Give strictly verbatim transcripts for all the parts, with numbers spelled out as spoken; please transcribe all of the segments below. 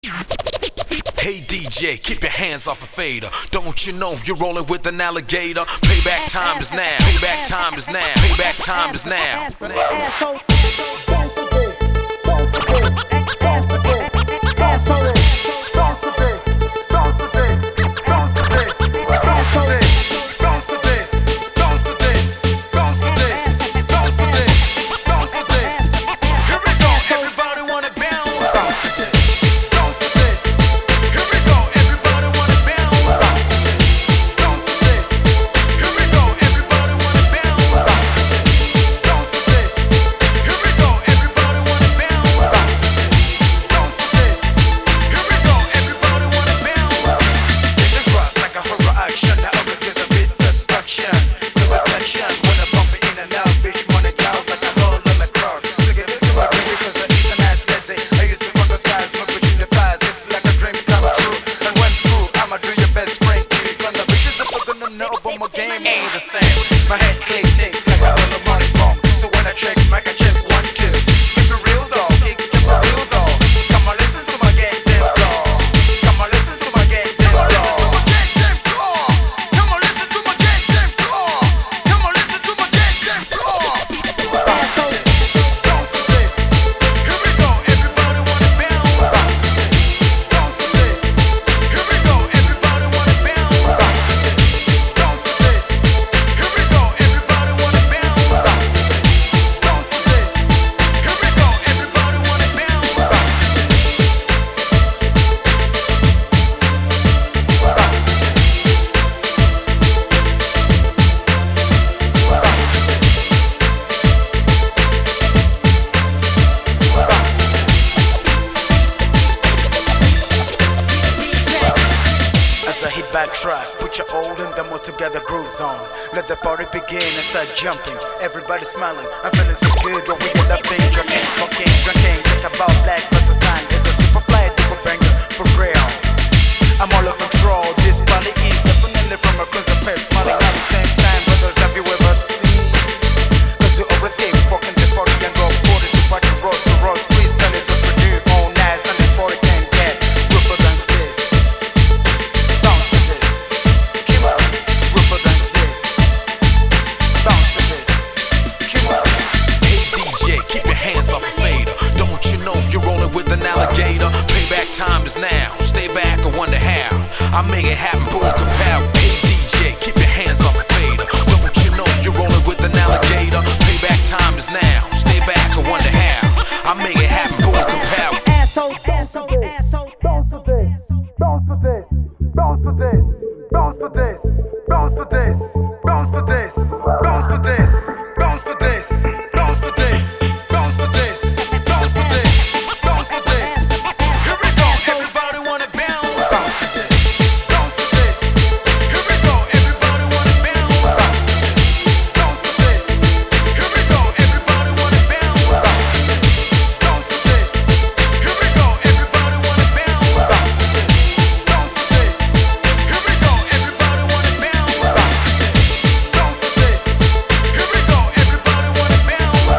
Hey D J, keep your hands off a fader. Don't you know you're rolling with an alligator? Payback time is now. Payback time is now. Payback time is now. The same. My head click ticks like a little money bomb. So when I check, make a check one, two. Skip the real dog, kick the real dog. Come on, listen to my goddamn floor. Come on, listen to my goddamn floor. Come on, listen to my goddamn floor. Come on, listen to my goddamn floor. Bounce to this. Here we go, everybody wanna bounce. Bounce to this. Here we go, everybody wanna bounce. Bounce to this. Here we go, everybody wanna bounce. Bounce to this. Here we go, everybody wanna bounce. As I hit back track, put your old and them all together grooves on. Let the party begin and start jumping. Everybody smiling, I'm feeling so good. What we end up in drinking, smoking, drinking. Think about black, bust the sign. It's a super fly, double banger, for real. I'm all in control. This probably is definitely from a cause of pet. Smiling at the same time, brothers, have you ever seen? Cause you always get fucking the party and go party to party, roast to roast. Freestyle is what we do all night, and this party can't get rougher than this. Bounce to this. Keep up. Rougher than this. Bounce to this. Keep up. Hey D J, keep your hands off a fader. Don't you know you're rolling with an alligator? Payback time is now. Stay back and wonder how I make it happen, boom, kapow. Hey D J, keep your hands off a fader. Don't you know you're rolling with an alligator? Payback time is now. Stay back and wonder how I make it happen, boom, kapow. Asshole, asshole, asshole, bounce to this, bounce to this, bounce to this, bounce to this, bounce to this, bounce to this, bounce to this, bounce to this, bounce to this, bounce to this, bounce to this, bounce to this. Here we go, everybody wanna bounce. Bounce to this. Bounce to this. Here we go, everybody wanna bounce. Bounce to this. Here we go, everybody wanna bounce. Bounce to this. Here we go, everybody wanna bounce. Bounce to this. Here we go, everybody wanna bounce. Bounce to this. Here we go, everybody wanna bounce.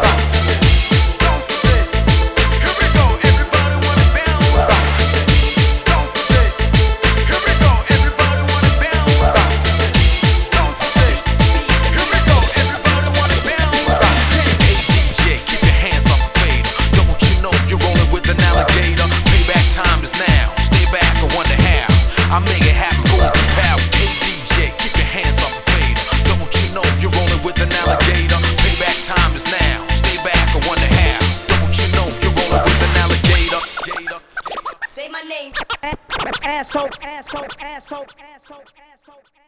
Bounce to this. Here we go, everybody wanna bounce. Bounce to this. Here we go, everybody wanna bounce. Bounce to this. Here we go, everybody wanna bounce. Hey D J, keep your hands off a fader. Don't you know you're rolling with an alligator? Payback time is now. Stay back and wonder how I make it happen, boom, kapow. Hey D J, keep your hands off a fader. Don't you know you're rolling with an alligator? Payback time is now. Stay back and wonder how. Don't you know you're rolling with an alligator? Say my name. asshole, asshole, asshole, asshole, asshole.